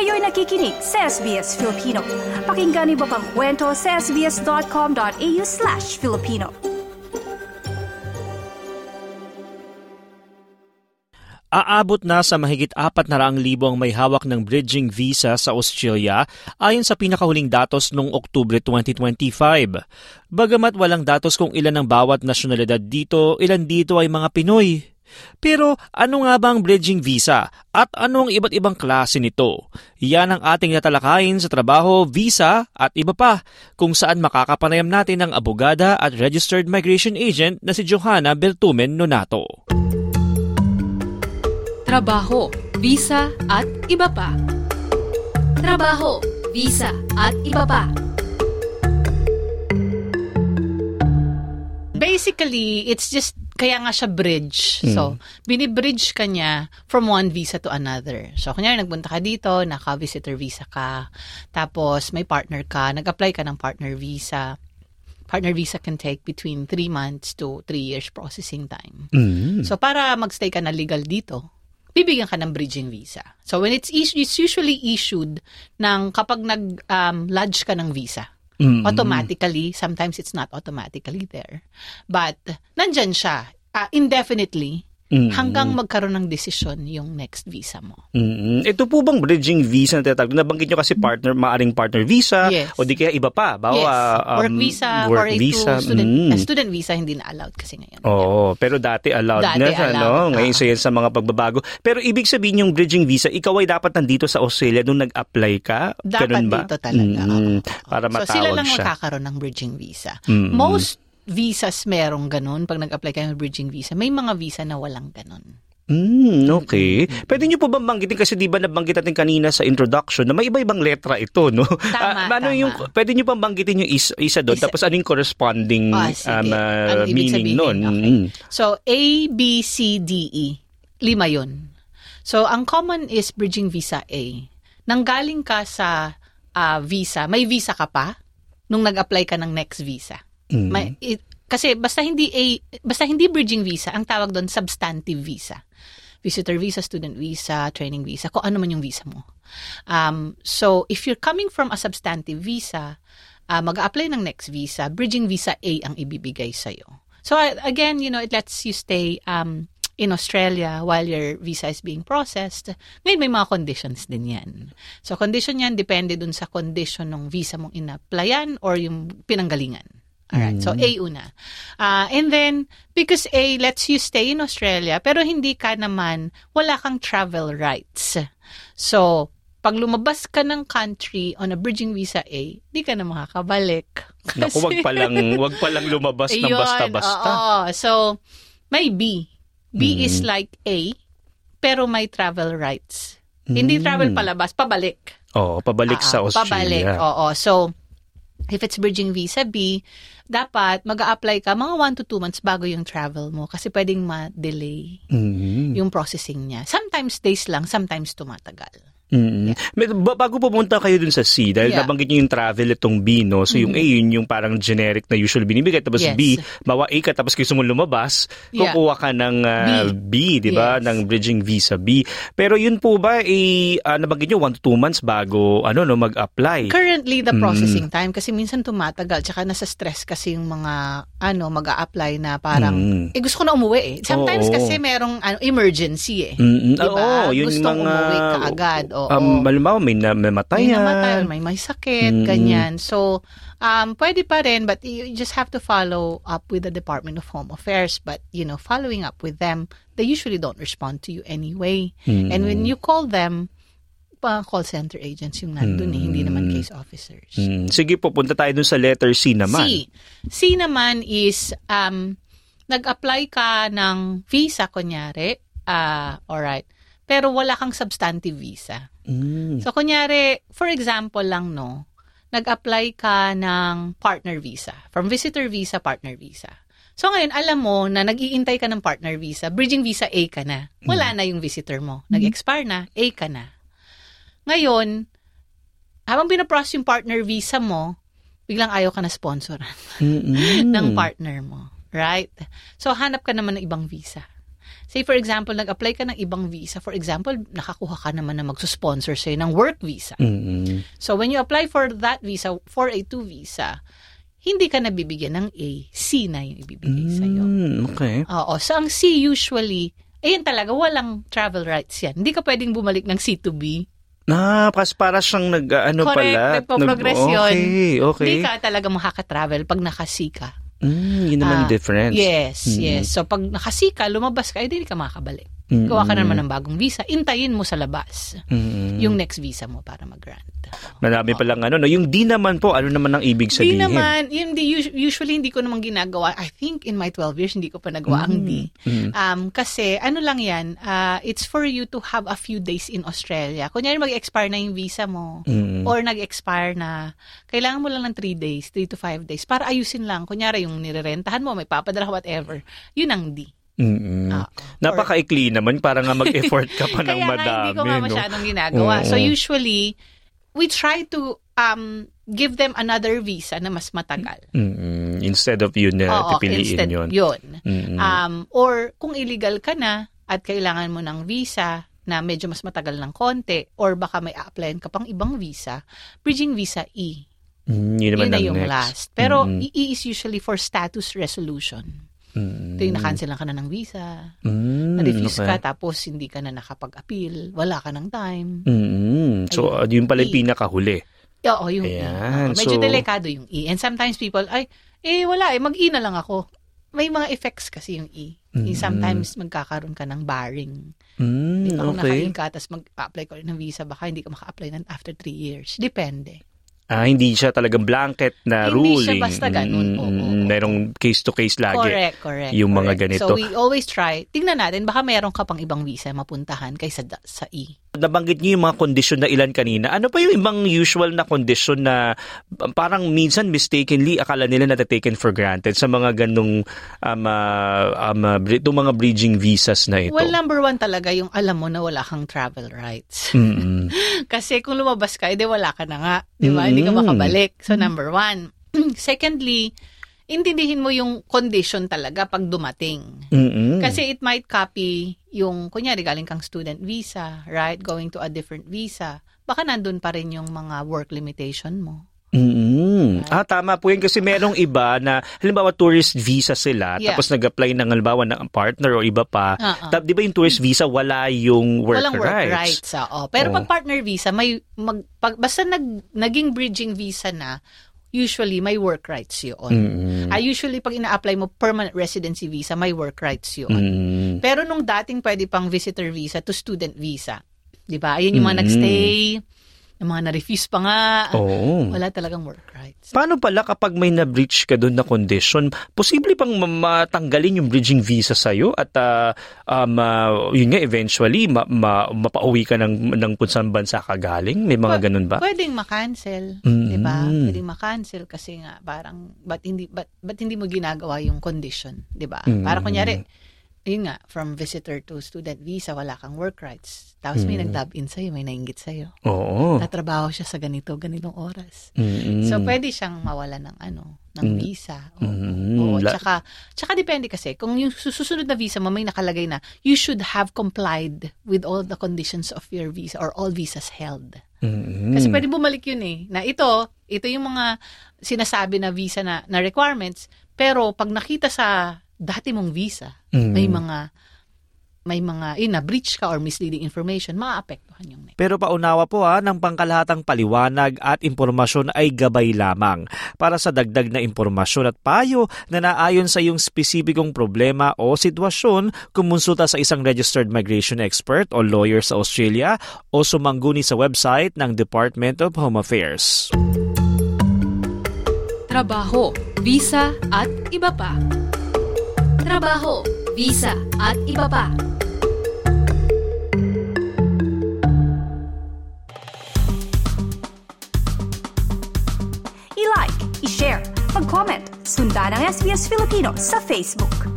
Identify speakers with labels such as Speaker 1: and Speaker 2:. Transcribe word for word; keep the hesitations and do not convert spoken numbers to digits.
Speaker 1: Kayo'y nakikinig sa S B S Filipino. Pakinggan niyo pa ang kwento sa sbs.com.au slash Filipino.
Speaker 2: Aabot na sa mahigit apat na raang libo ang may hawak ng bridging visa sa Australia ayon sa pinakahuling datos noong Oktubre twenty twenty-five. Bagamat walang datos kung ilan ang bawat nasyonalidad dito, ilan dito ay mga Pinoy. Pero ano nga ba ang bridging visa at ano ang iba't ibang klase nito? Yan ang ating natalakayin sa trabaho, visa at iba pa, kung saan makakapanayam natin ang abogada at registered migration agent na si Johanna Beltumen Nonato.
Speaker 3: Trabaho, visa at iba pa. Trabaho, visa at iba pa.
Speaker 4: Basically, it's just, kaya nga siya bridge. Mm. So, binibridge ka niya from one visa to another. So, kunyari, nagpunta ka dito, naka-visitor visa ka, tapos may partner ka, nag-apply ka ng partner visa. Partner visa can take between three months to three years processing time. Mm. So, para magstay ka na legal dito, bibigyan ka ng bridging visa. So, when it's, is- it's usually issued ng kapag nag-lodge um, ka ng visa, mm-hmm. automatically, sometimes it's not automatically there. But, nandyan siya, uh, indefinitely, mm-hmm. hanggang magkaroon ng desisyon yung next visa mo.
Speaker 2: Mm-hmm. Ito po bang bridging visa na tinatawag? Nabanggit nyo kasi partner, maaring partner visa,
Speaker 4: yes.
Speaker 2: o di kaya iba pa. Bawa,
Speaker 4: yes.
Speaker 2: um,
Speaker 4: work visa,
Speaker 2: work
Speaker 4: four eight two,
Speaker 2: visa.
Speaker 4: student,
Speaker 2: mm.
Speaker 4: uh, student visa, hindi na allowed kasi ngayon.
Speaker 2: Oo, oh, pero dati allowed
Speaker 4: dati
Speaker 2: na siya,
Speaker 4: allowed,
Speaker 2: no? Ngayon
Speaker 4: uh,
Speaker 2: sa yan sa mga pagbabago. Pero ibig sabihin yung bridging visa, ikaw ay dapat nandito sa Australia nung nag-apply ka?
Speaker 4: Dapat
Speaker 2: Ganun ba?
Speaker 4: dito talaga.
Speaker 2: Mm-hmm.
Speaker 4: Oo.
Speaker 2: Para matawag siya.
Speaker 4: So, sila lang makakaroon ng bridging visa.
Speaker 2: Mm-hmm.
Speaker 4: Most visas merong ganun. Pag nag-apply kayo ng bridging visa, may mga visa na walang ganun.
Speaker 2: Mm, okay. Pwede niyo po ba banggitin kasi di ba nabanggit natin kanina sa introduction na may iba-ibang letra ito, no?
Speaker 4: Tama,
Speaker 2: uh, ano
Speaker 4: tama.
Speaker 2: Yung pwede niyo bang banggitin yung isa, isa doon
Speaker 4: Isa.
Speaker 2: tapos ano yung corresponding
Speaker 4: oh,
Speaker 2: um, uh,
Speaker 4: Ang
Speaker 2: meaning noon?
Speaker 4: Okay.
Speaker 2: Mm.
Speaker 4: So A, B, C, D, E. Lima 'yon. So ang common is bridging visa A. Nanggaling ka sa uh, visa, may visa ka pa nung nag-apply ka ng next visa.
Speaker 2: Mm.
Speaker 4: May, it, kasi basta hindi A, basta hindi bridging visa, ang tawag doon substantive visa. Visitor visa, student visa, training visa, kung ano man yung visa mo. Um, so, if you're coming from a substantive visa, uh, mag-apply ng next visa, bridging visa A ang ibibigay sa'yo. So, uh, again, you know, it lets you stay um, in Australia while your visa is being processed. Ngayon, may mga conditions din yan. So, condition yan, depende dun sa condition ng visa mong in-applyan or yung pinanggalingan. Alright, so A una. Uh, and then, because A lets you stay in Australia, pero hindi ka naman, wala kang travel rights. So, pag lumabas ka ng country on a bridging visa A, di ka na makakabalik. Kasi,
Speaker 2: Naku, wag palang, wag palang lumabas ng
Speaker 4: Ayun,
Speaker 2: basta-basta.
Speaker 4: Oo, so, may B. B
Speaker 2: Mm.
Speaker 4: is like A, pero may travel rights. Mm. Hindi travel palabas, pabalik.
Speaker 2: Oo, pabalik
Speaker 4: Ah,
Speaker 2: sa Australia.
Speaker 4: Pabalik, oo. So, if it's bridging visa B, dapat mag-a-apply ka mga one to two months bago yung travel mo kasi pwedeng ma-delay
Speaker 2: Mm-hmm.
Speaker 4: yung processing niya. Sometimes days lang, sometimes tumatagal.
Speaker 2: Mm-hmm. Yeah. Bago pumunta kayo dun sa C, dahil
Speaker 4: yeah.
Speaker 2: nabanggit nyo yung travel itong B, no? So yung mm-hmm. A, yun yung parang generic na usually binibigay. Tapos
Speaker 4: yes.
Speaker 2: B, bawa A ka, tapos gusto mo lumabas,
Speaker 4: yeah.
Speaker 2: kukuha ka ng uh, B, B di ba? Yes. Ng bridging visa B. Pero yun po ba, eh, uh, nabanggit nyo one to two months bago ano, no, mag-apply?
Speaker 4: Currently, the processing
Speaker 2: mm-hmm.
Speaker 4: time, kasi minsan tumatagal, tsaka nasa stress kasi yung mga ano, mag-a-apply na parang, mm-hmm. eh gusto ko na umuwi eh. Sometimes Oo. kasi merong ano, emergency eh.
Speaker 2: Mm-hmm.
Speaker 4: Diba?
Speaker 2: Oo, yun
Speaker 4: gusto
Speaker 2: mga,
Speaker 4: umuwi kaagad. Oo.
Speaker 2: Um, malamang may namatay.
Speaker 4: May namatay, may may sakit, mm-hmm. ganyan. So, um, pwede pa rin, but you just have to follow up with the Department of Home Affairs. But, you know, following up with them, they usually don't respond to you anyway. Mm-hmm. And when you call them, pa call center agents yung nandun mm-hmm. eh, hindi naman case officers.
Speaker 2: Mm-hmm. Sige po, punta tayo dun sa letter C naman.
Speaker 4: C. C naman is, um, nag-apply ka ng visa, kunyari, uh, alright, pero wala kang substantive visa.
Speaker 2: Mm.
Speaker 4: So, kunyari, for example lang, no, nag-apply ka ng partner visa. From visitor visa, partner visa. So, ngayon, alam mo na nag-iintay ka ng partner visa, bridging visa A ka na. Wala mm. na yung visitor mo. Nag-expire na, A ka na. Ngayon, habang pinaprocess yung partner visa mo, biglang ayaw ka na sponsoran ng partner mo. Right? So, hanap ka naman ng ibang visa. say for example, nag-apply ka ng ibang visa. For example, nakakuha ka naman na magsusponsor sa'yo ng work visa.
Speaker 2: Mm-hmm.
Speaker 4: So when you apply for that visa, four A two visa, hindi ka nabibigyan ng A, C na yung ibibigay mm, sa'yo.
Speaker 2: Okay.
Speaker 4: Oo. So ang C usually, ayun talaga, walang travel rights yan. Hindi ka pwedeng bumalik ng C to B.
Speaker 2: Ah, pas para siyang nag, ano
Speaker 4: Correct,
Speaker 2: pala.
Speaker 4: nagpo-progress
Speaker 2: Nag,
Speaker 4: yun.
Speaker 2: Okay, okay.
Speaker 4: Hindi ka talaga makaka-travel pag naka-C ka.
Speaker 2: Mm, yun naman
Speaker 4: Ah,
Speaker 2: difference.
Speaker 4: Yes,
Speaker 2: Mm.
Speaker 4: yes. So pag naka-C ka, lumabas ka, eh, hindi ka makakabalik. Mm-hmm. Gawa ka na naman ng bagong visa. Intayin mo sa labas
Speaker 2: Mm-hmm.
Speaker 4: yung next visa mo para mag-grant.
Speaker 2: Marami oh. palang ano, no? Yung di naman po, ano naman ang ibig sabihin?
Speaker 4: Di naman, yung di, usually hindi ko naman ginagawa. I think in my twelve years, hindi ko pa nagawa ang di.
Speaker 2: Mm-hmm.
Speaker 4: Um, kasi ano lang yan, uh, it's for you to have a few days in Australia. Kunyari mag-expire na yung visa mo mm-hmm. or nag-expire na, kailangan mo lang ng three days, three to five days para ayusin lang. Kunyari yung nirerentahan mo, may papadala, whatever. Yun ang di.
Speaker 2: Mm-hmm.
Speaker 4: Ah,
Speaker 2: napaka-ikli naman, para nga mag-effort ka pa ng madami.
Speaker 4: Kaya nga, hindi ko nga masyadong no? ginagawa. Mm-hmm. So usually, we try to um give them another visa na mas matagal.
Speaker 2: Mm-hmm. Instead of yun na
Speaker 4: Oo,
Speaker 2: pipiliin
Speaker 4: instead
Speaker 2: yun.
Speaker 4: yun.
Speaker 2: Mm-hmm.
Speaker 4: Um, or kung illegal ka na at kailangan mo ng visa na medyo mas matagal ng konti or baka may a-applyan ka pang ibang visa, bridging visa E.
Speaker 2: Mm, yun naman
Speaker 4: yun na
Speaker 2: ang
Speaker 4: yung
Speaker 2: next.
Speaker 4: last. Pero
Speaker 2: mm-hmm.
Speaker 4: E is usually for status resolution.
Speaker 2: Mm-hmm.
Speaker 4: Ito yung nakancelan ka na ng visa,
Speaker 2: mm,
Speaker 4: na-refuse
Speaker 2: okay.
Speaker 4: ka, tapos hindi ka na nakapag-appeal, wala ka ng time.
Speaker 2: Mm-hmm. So,
Speaker 4: Ayun,
Speaker 2: yun pala yung
Speaker 4: E.
Speaker 2: pinakahuli.
Speaker 4: Oo, yung
Speaker 2: Ayan,
Speaker 4: E. Medyo
Speaker 2: so,
Speaker 4: delikado yung E. And sometimes people, ay, eh wala eh, mag-E na lang ako. May mga effects kasi yung E. Mm-hmm. Sometimes magkakaroon ka ng barring.
Speaker 2: Mm,
Speaker 4: Di ba, kung
Speaker 2: okay.
Speaker 4: naka-in ka, tapos mag-apply ka rin ng visa, baka hindi ka maka-apply ng after three years. Depende.
Speaker 2: Ah, hindi siya talagang blanket na
Speaker 4: Hindi
Speaker 2: ruling.
Speaker 4: siya basta ganun.
Speaker 2: Mm,
Speaker 4: Oo, oo,
Speaker 2: merong case-to-case lagi.
Speaker 4: Correct, correct.
Speaker 2: Yung mga
Speaker 4: correct.
Speaker 2: ganito.
Speaker 4: So we always try, tingnan natin, baka meron ka pang ibang visa mapuntahan kaysa da- sa E.
Speaker 2: Nabanggit niyo yung mga kondisyon na ilan kanina. Ano pa yung ibang usual na kondisyon na parang minsan mistakenly akala nila na taken for granted sa mga ganung um, uh, um, uh, itong mga bridging visas na ito?
Speaker 4: Well, number one talaga yung alam mo na wala kang travel rights.
Speaker 2: Mm-hmm.
Speaker 4: Kasi kung lumabas ka, edi wala ka na nga. Di ba? Mm-hmm. Hindi ka makabalik. So, number one. Secondly, intindihin mo yung condition talaga pag dumating.
Speaker 2: Mm-hmm.
Speaker 4: Kasi it might copy yung, kunyari, galing kang student visa, right? Going to a different visa. Baka nandun pa rin yung mga work limitation mo.
Speaker 2: Mm-hmm. Ah, tama po yun. Kasi merong iba na, halimbawa, tourist visa sila,
Speaker 4: Yeah.
Speaker 2: tapos nag-apply ng, halimbawa, ng partner o iba pa.
Speaker 4: Uh-uh.
Speaker 2: Ta- di ba yung tourist visa, wala yung work
Speaker 4: Walang
Speaker 2: rights?
Speaker 4: work rights. Oo. Pero
Speaker 2: Oh.
Speaker 4: pag partner visa, may, mag, pag, basta nag, naging bridging visa na, usually may work rights yun.
Speaker 2: Mm-hmm.
Speaker 4: Ah, usually pag ina-apply mo permanent residency visa, may work rights yun.
Speaker 2: Mm-hmm.
Speaker 4: Pero nung dating pwede pang visitor visa to student visa, 'di ba? Ayun yung mga
Speaker 2: Mm-hmm.
Speaker 4: nagstay, yung mga na-refuse pa nga.
Speaker 2: Oo.
Speaker 4: Wala talagang work rights.
Speaker 2: Paano pala kapag may na-breach ka doon na condition, posible pang matanggalin yung bridging visa sa'yo at uh, um, uh, yun nga, eventually, ma- ma- mapauwi ka ng, ng kung saan bansa ka galing? May mga
Speaker 4: P-
Speaker 2: ganun ba?
Speaker 4: Pwedeng ma-cancel,
Speaker 2: Mm-hmm.
Speaker 4: 'di ba? Pwedeng ma-cancel kasi nga parang but hindi but, but hindi mo ginagawa yung condition, 'di ba?
Speaker 2: Mm-hmm.
Speaker 4: Para kunyari, yun nga, from visitor to student visa, wala kang work rights. Tapos may
Speaker 2: Mm-hmm.
Speaker 4: nag-love in sa'yo, may nainggit sa'yo.
Speaker 2: Oo.
Speaker 4: Tatrabaho siya sa ganito, ganitong oras.
Speaker 2: Mm-hmm.
Speaker 4: So, pwede siyang mawala ng ano, ng
Speaker 2: Mm.
Speaker 4: visa. Oo.
Speaker 2: Mm.
Speaker 4: Oo.
Speaker 2: La-
Speaker 4: Tsaka, tsaka depende kasi, kung yung susunod na visa mo, may nakalagay na, you should have complied with all the conditions of your visa or all visas held.
Speaker 2: Mm-hmm.
Speaker 4: Kasi pwede bumalik yun eh, na ito, ito yung mga sinasabi na visa na, na requirements, pero pag nakita sa dati mong visa,
Speaker 2: Mm.
Speaker 4: may mga may mga, yun na, breach ka or misleading information, maaapektuhan yung next.
Speaker 2: Pero paunawa po ha, ng pangkalahatang paliwanag at impormasyon ay gabay lamang. Para sa dagdag na impormasyon at payo na naayon sa iyong spesipikong problema o sitwasyon, kumonsulta sa isang registered migration expert o lawyer sa Australia o sumangguni sa website ng Department of Home Affairs.
Speaker 3: Trabaho, visa at iba pa. Trabaho, visa at iba pa.
Speaker 1: I-like, i-share, mag-comment, sundan ang S B S Filipino sa Facebook.